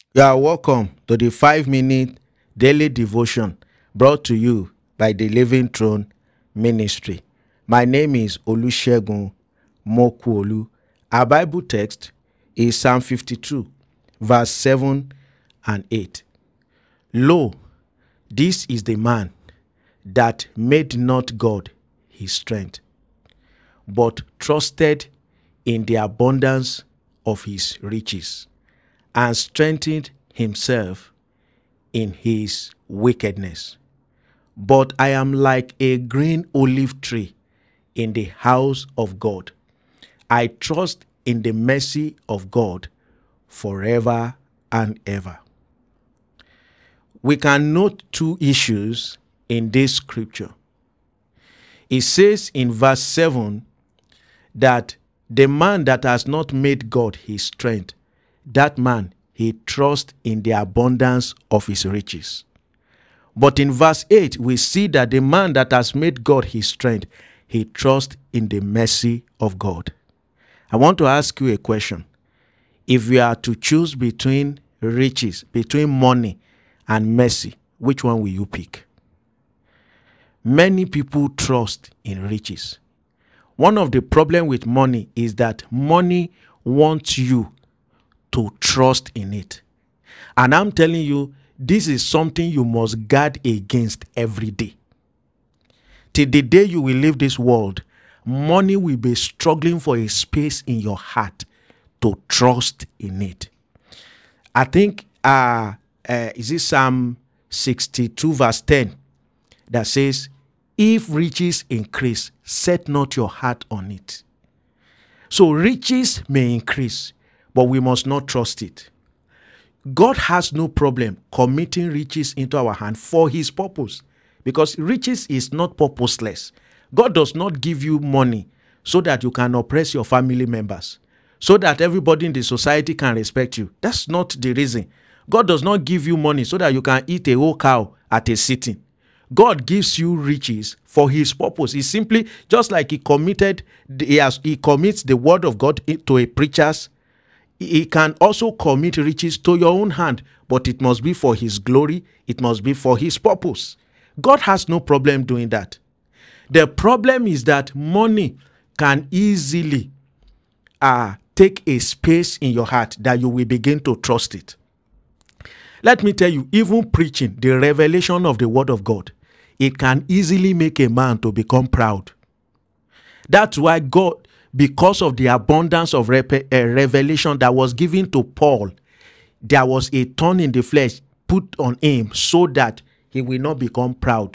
You are welcome to the 5 minute daily devotion brought to you by the Living Throne Ministry. My name is Olusegun Mokuolu. Our Bible text is Psalm 52, verse 7 and 8. Lo, this is the man that made not God his strength, but trusted in the abundance of his riches, and strengthened himself in his wickedness. But I am like a green olive tree in the house of God. I trust in the mercy of God forever and ever. We can note two issues in this scripture. It says in verse 7 that the man that has not made God his strength, that man, he trusts in the abundance of his riches. But in verse 8, we see that the man that has made God his strength, he trusts in the mercy of God. I want to ask you a question. If you are to choose between riches, between money and mercy, which one will you pick? Many people trust in riches. One of the problems with money is that money wants you to trust in it. And I'm telling you, this is something you must guard against every day. Till the day you will leave this world, money will be struggling for a space in your heart to trust in it. I think, is it Psalm 62 verse 10 that says, if riches increase, set not your heart on it. So riches may increase, but we must not trust it. God has no problem committing riches into our hand for his purpose, because riches is not purposeless. God does not give you money so that you can oppress your family members, so that everybody in the society can respect you. That's not the reason. God does not give you money so that you can eat a whole cow at a sitting. God gives you riches for his purpose. It's simply just like he commits the word of God to a preacher's. He can also commit riches to your own hand, but it must be for his glory. It must be for his purpose. God has no problem doing that. The problem is that money can easily take a space in your heart that you will begin to trust it. Let me tell you, even preaching the revelation of the word of God, it can easily make a man to become proud. That's why God, because of the abundance of revelation that was given to Paul, there was a thorn in the flesh put on him so that he will not become proud.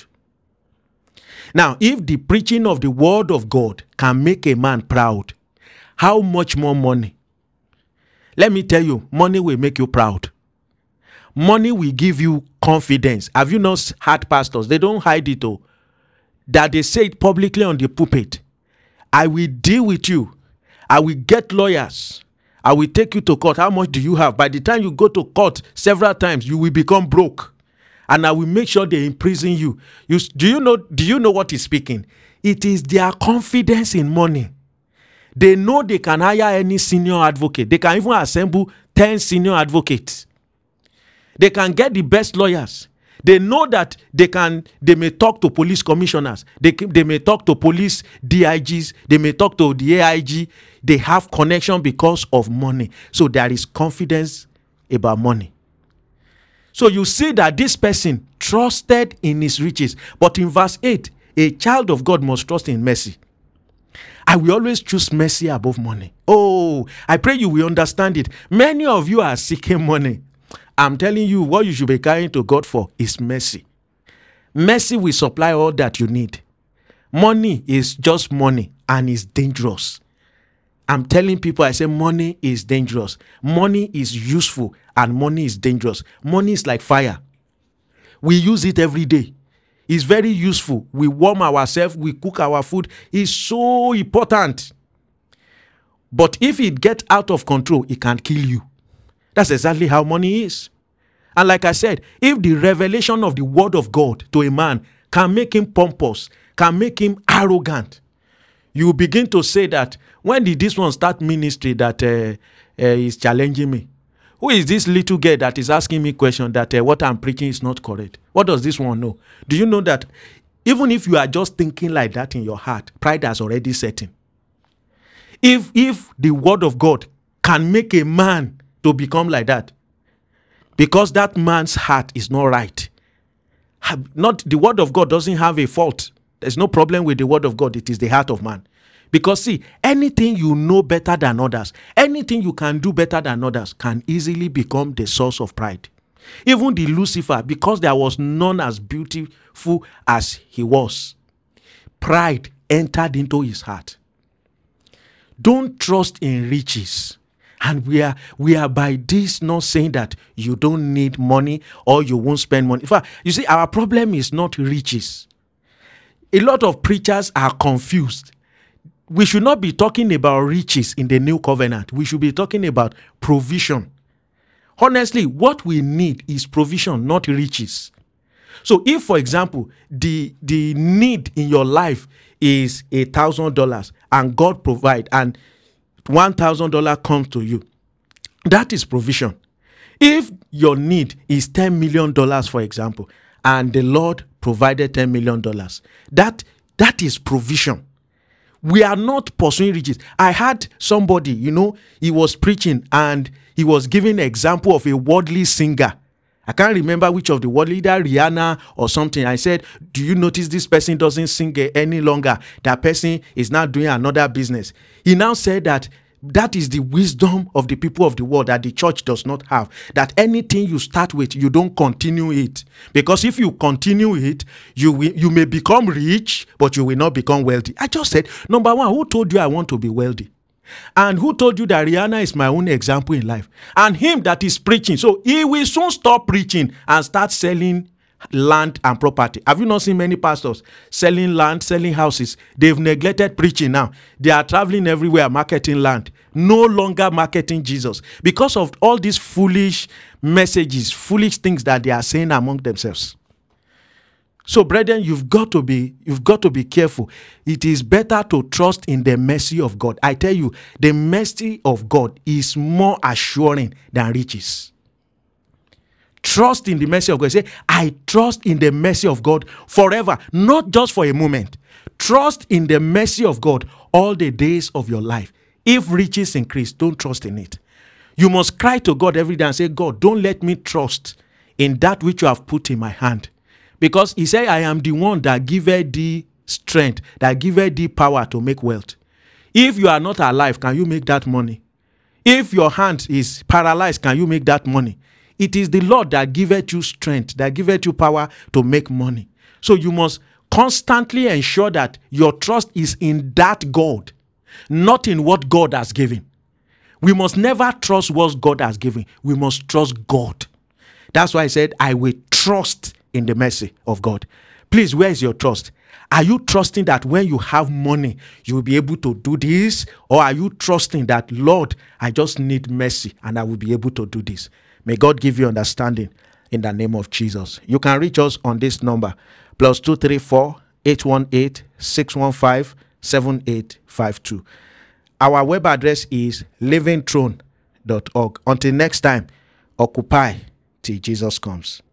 Now, if the preaching of the word of God can make a man proud, how much more money? Let me tell you, money will make you proud. Money will give you confidence. Have you not heard pastors? They don't hide it, that they say it publicly on the pulpit. I will deal with you. I will get lawyers. I will take you to court. How much do you have? By the time you go to court several times, you will become broke. And I will make sure they imprison you. Do you know what is speaking? It is their confidence in money. They know they can hire any senior advocate. They can even assemble 10 senior advocates. They can get the best lawyers. They know that they may talk to police commissioners. They may talk to police DIGs. They may talk to the AIG. They have connection because of money. So there is confidence about money. So you see that this person trusted in his riches. But in verse 8, a child of God must trust in mercy. I will always choose mercy above money. Oh, I pray you will understand it. Many of you are seeking money. I'm telling you, what you should be carrying to God for is mercy. Mercy will supply all that you need. Money is just money and it's dangerous. I'm telling people, I say money is dangerous. Money is useful and money is dangerous. Money is like fire. We use it every day. It's very useful. We warm ourselves, we cook our food. It's so important. But if it gets out of control, it can kill you. That's exactly how money is. And like I said, if the revelation of the word of God to a man can make him pompous, can make him arrogant, you begin to say that, when did this one start ministry that is challenging me? Who is this little girl that is asking me question that what I'm preaching is not correct? What does this one know? Do you know that even if you are just thinking like that in your heart, pride has already set in? If the word of God can make a man to become like that, because that man's heart is not right. Not the word of God doesn't have a fault. There's no problem with the word of God. It is the heart of man. Because see, anything you know better than others, anything you can do better than others can easily become the source of pride. Even the Lucifer, because there was none as beautiful as he was, pride entered into his heart. Don't trust in riches. And we are by this not saying that you don't need money or you won't spend money. In fact, you see, our problem is not riches. A lot of preachers are confused. We should not be talking about riches in the new covenant. We should be talking about provision. Honestly, what we need is provision, not riches. So if, for example, the need in your life is $1,000 and God provide and $1,000 comes to you, that is provision. If your need is $10 million, for example, and the Lord provided $10 million, that is provision. We are not pursuing riches. I had somebody, he was preaching and he was giving an example of a worldly singer. I can't remember which of the worldly, either Rihanna or something. I said, do you notice this person doesn't sing any longer? That person is now doing another business. He now said that is the wisdom of the people of the world that the church does not have. That anything you start with, you don't continue it. Because if you continue it, you may become rich, but you will not become wealthy. I just said, number one, who told you I want to be wealthy? And who told you that Rihanna is my own example in life? And him that is preaching. So he will soon stop preaching and start selling land and property. Have you not seen many pastors selling land, selling houses? They've neglected preaching now. They are traveling everywhere marketing land. No longer marketing Jesus. Because of all these foolish messages, foolish things that they are saying among themselves. So, brethren, you've got to be careful. It is better to trust in the mercy of God. I tell you, the mercy of God is more assuring than riches. Trust in the mercy of God. Say, I trust in the mercy of God forever, not just for a moment. Trust in the mercy of God all the days of your life. If riches increase, don't trust in it. You must cry to God every day and say, God, don't let me trust in that which you have put in my hand. Because he said, I am the one that giveth thee strength, that giveth thee power to make wealth. If you are not alive, can you make that money? If your hand is paralyzed, can you make that money? It is the Lord that giveth you strength, that giveth you power to make money. So you must constantly ensure that your trust is in that God, not in what God has given. We must never trust what God has given. We must trust God. That's why I said, I will trust in the mercy of God. Please, where is your trust? Are you trusting that when you have money, you will be able to do this? Or are you trusting that, Lord, I just need mercy and I will be able to do this? May God give you understanding in the name of Jesus. You can reach us on this number, +234 818 615 7852. Our web address is livingthrone.org. Until next time, occupy till Jesus comes.